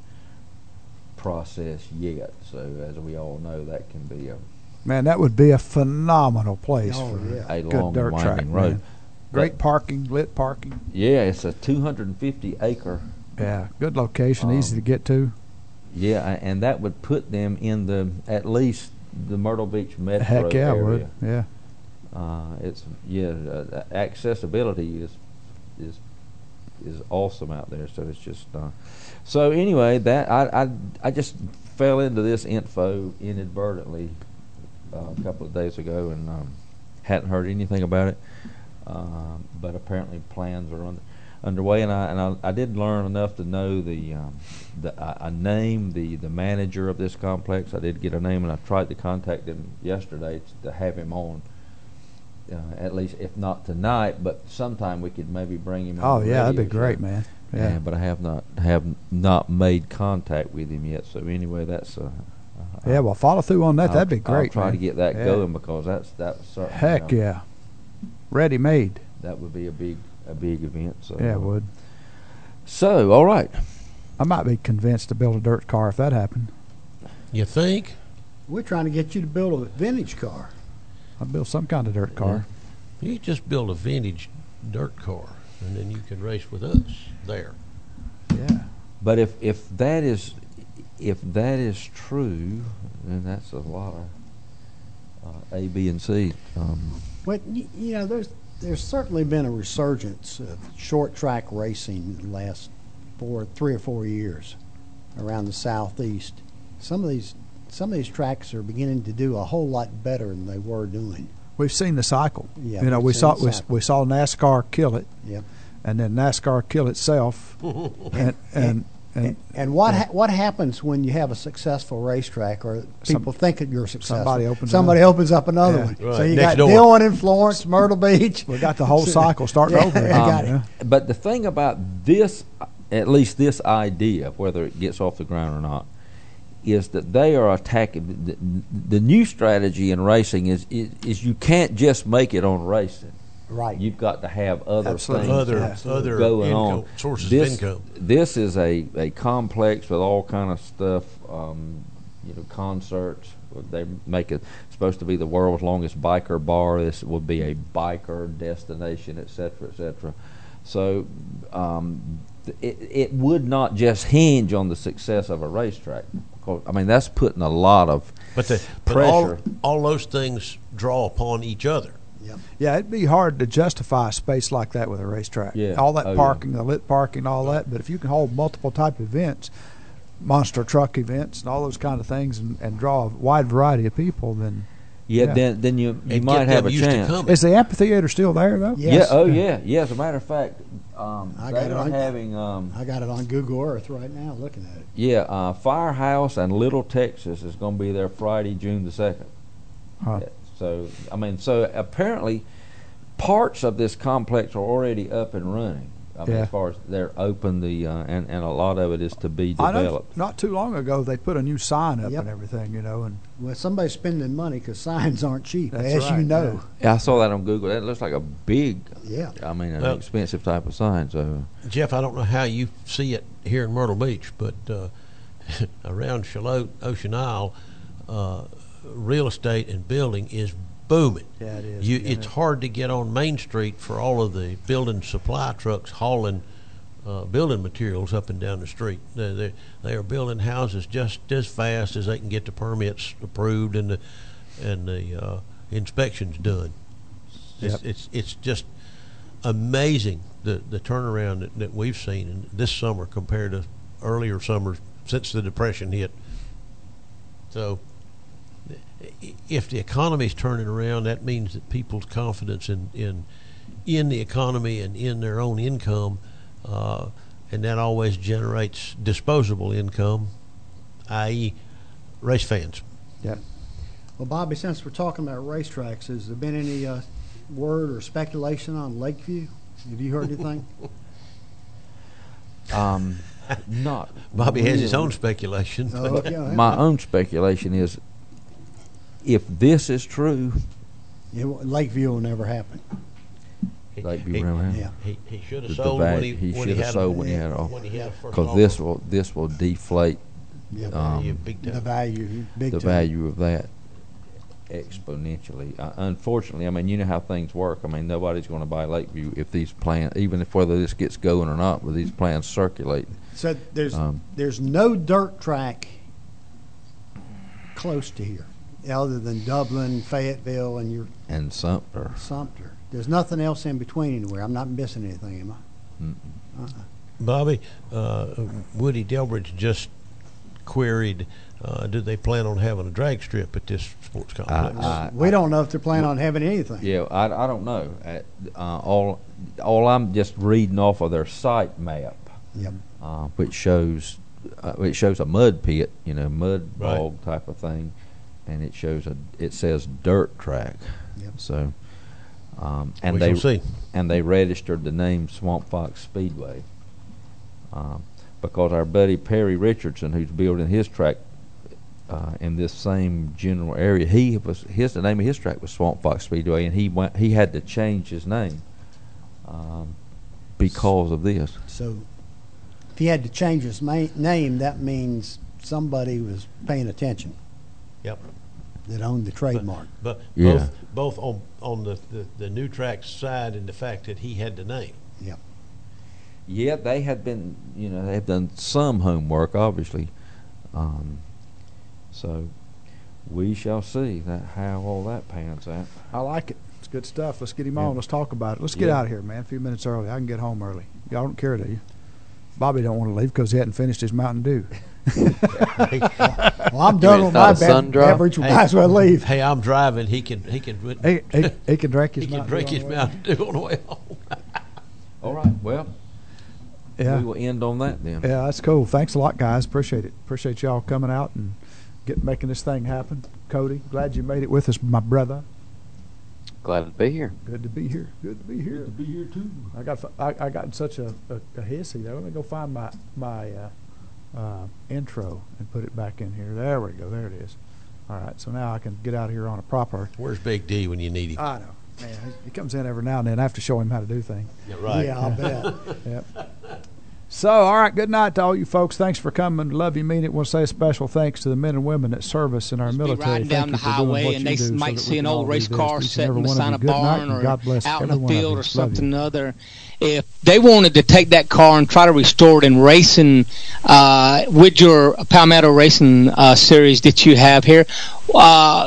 process yet. So as we all know, that can be a, Man, that would be a phenomenal place Oh, for yeah. a good long dirt and track. winding road. Man. Great parking, lit parking. Yeah, it's a two hundred fifty acre. Yeah, good location, Um, easy to get to. Yeah, a- and that would put them in the at least the Myrtle Beach metro Heck yeah, it area. would. Yeah. Uh, it's yeah, uh, accessibility is is is awesome out there. So it's just uh, so anyway. That I, I I just fell into this info inadvertently uh, a couple of days ago and um, hadn't heard anything about it. Um, but apparently plans are under, underway, and I and I, I did learn enough to know the um, the I, I named the the manager of this complex. I did get a name, and I tried to contact him yesterday to have him on. Uh, at least, if not tonight, but sometime we could maybe bring him. Oh on the yeah, that'd be radio great, show. man. Yeah. Yeah, but I have not have not made contact with him yet. So anyway, that's uh, uh, Yeah, well, follow through on that. I'll- That'd be great. I'll try man. to get that Yeah. going because that's that's certainly Heck uh, yeah. Ready made. that would be a big a big event. So Yeah, uh, it would. So all right, I might be convinced to build a dirt car if that happened. You think? We're trying to get you to build a vintage car. I'd build some kind of dirt car. You just build a vintage dirt car, and then you can race with us there. Yeah. but if if that is if that is true, then that's a lot of uh, A, B, and C. Um, But y- you know, there's there's certainly been a resurgence of short track racing in the last four, three or four years around the southeast. Some of these some of these tracks are beginning to do a whole lot better than they were doing. We've seen the cycle. Yeah, you know, we've we seen saw the we, cycle. we saw NASCAR kill it, Yep. and then NASCAR kill itself, and and And, And what ha- what happens when you have a successful racetrack, or people Some- think that you're successful? somebody opens Somebody another. opens up another Yeah. one. Right. So you Next got door. Dillon in Florence, Myrtle Beach. we got the whole cycle starting Yeah, over. I again, got it. yeah. But the thing about this, at least this idea, whether it gets off the ground or not, is that they are attacking. The, the new strategy in racing is, is is you can't just make it on racing. Right. You've got to have other Absolutely. things Other Absolutely. other going income, on. sources this, of income. This is a, a complex with all kind of stuff. Um, you know, concerts. They make it supposed to be the world's longest biker bar. This will be a biker destination, et cetera, et cetera. So um, it it would not just hinge on the success of a racetrack. Because, I mean, that's putting a lot of But the but all, pressure. all those things draw upon each other. Yep. Yeah, it'd be hard to justify a space like that with a racetrack. Yeah. All that Oh, yeah. parking, the lit parking, all that. But if you can hold multiple type events, monster truck events, and all those kind of things, and, and draw a wide variety of people, then Yeah, yeah. then then you you And might get have them a used to chance. coming. is the amphitheater still there though? Yeah. Yeah. Yes. Oh yeah. Yeah. As a matter of fact, um, I they got it are on- having um, I got it on Google Earth right now, looking at it. yeah, uh, Firehouse and Little Texas is going to be there Friday, June the second. Huh. So I mean, so apparently, parts of this complex are already up and running. I mean, Yeah. as far as they're open, the uh, and and a lot of it is to be I know. developed. Not too long ago, they put a new sign up Yep. and everything, you know, and Well, somebody's spending money because signs aren't cheap, That's as you right, know. Yeah, I saw that on Google. That looks like a big, Yeah. I mean, an Well- expensive type of sign. So Jeff, I don't know how you see it here in Myrtle Beach, but uh, around Charlotte, Ocean Isle, uh, real estate and building is booming. yeah, it is. You, yeah. it's hard to get on Main Street for all of the building supply trucks hauling uh, building materials up and down the street. They, they, they are building houses just as fast as they can get the permits approved and the and the uh, inspections done. It's, Yep. it's it's just amazing the the turnaround that, that we've seen in this summer compared to earlier summers since the Depression hit. So, i- if the economy's turning around, that means that people's confidence in in in the economy and in their own income, uh, and that always generates disposable income, that is, race fans. yeah. Well, Bobby, since we're talking about racetracks, has there been any uh, word or speculation on Lakeview? Have you heard anything? um, not Bobby has his really. own speculation. Oh, okay. My own speculation is, if this is true, Yeah, well, Lakeview will never happen. Lakeview He- Round Yeah. He, he should The- have the sold when value- he, he when should he have had sold a, when he had all. when he had a first because this offer. will this will deflate Yeah, Um, Yeah, big the time. value, big the time. value of that exponentially. Uh, unfortunately, I mean, you know how things work. I mean, nobody's going to buy Lakeview if these plans, even if whether this gets going or not, but these plans circulate. So there's Um, there's no dirt track close to here, other than Dublin, Fayetteville, and your And Sumter. Sumter. There's nothing else in between anywhere. I'm not missing anything, am I? Mm. Uh-uh. Bobby, uh, Woody Delbridge just queried, uh, do they plan on having a drag strip at this sports complex? I- we don't know if they're planning on having anything. Yeah, I, I don't know. Uh, uh, all all I'm just reading off of their site map, Yep. uh, which shows uh, it shows a mud pit, you know, mud Right. bog type of thing, and it shows a it says dirt track. Yep. So, um, and We they shall see. and they registered the name Swamp Fox Speedway, um, because our buddy Perry Richardson, who's building his track uh, in this same general area, he was his the name of his track was Swamp Fox Speedway, and he went he had to change his name um, because of this. So if he had to change his ma- name, that means somebody was paying attention Yep. that owned the trademark. But Yeah. both, both on, on the, the, the new track side and the fact that he had the name. Yep. Yeah, they had been, you know, they've done some homework, obviously. Um, so we shall see that how all that pans out. I like it. It's good stuff. Let's get him Yeah. on. Let's talk about it. Let's get Yeah. out of here, man. A few minutes early. I can get home early. Y'all don't care, do you? Bobby don't want to leave because he hadn't finished his Mountain Dew. Well, I'm done mean with it's my not a sun be- drop? beverage. We Hey. might as well leave. Hey, I'm driving. He can he can he, he, he can drink his he can Mountain drink Dew his on the way. Mountain Dew on the way home. All right. Well, Yeah. we will end on that then. Yeah, that's cool. Thanks a lot, guys. Appreciate it. Appreciate y'all coming out and get making this thing happen. Cody, glad you made it with us, my brother. Glad to be here. Good to be here. Good to be here. Good to be here too. I got I, I got in such a, a, a hissy there. Let me go find my my uh, uh, intro and put it back in here. There we go. There it is. All right. So now I can get out of here on a proper. Where's Big D when you need him? I know. Man, he comes in every now and then. I have to show him how to do things. Yeah, right. Yeah, I'll bet. Yep. So, all right, good night to all you folks. Thanks for coming. Love you, mean it. We'll say a special thanks to the men and women that serve us in our Just military. be riding Thank down you the for doing highway what and you they do so might that see we an can all old do race this. car Each and sitting every one of beside you. a Good night, barn and or God bless out in every a one of field you. or Love something you. other. If they wanted to take that car and try to restore it in racing uh, with your Palmetto Racing uh, series that you have here, uh,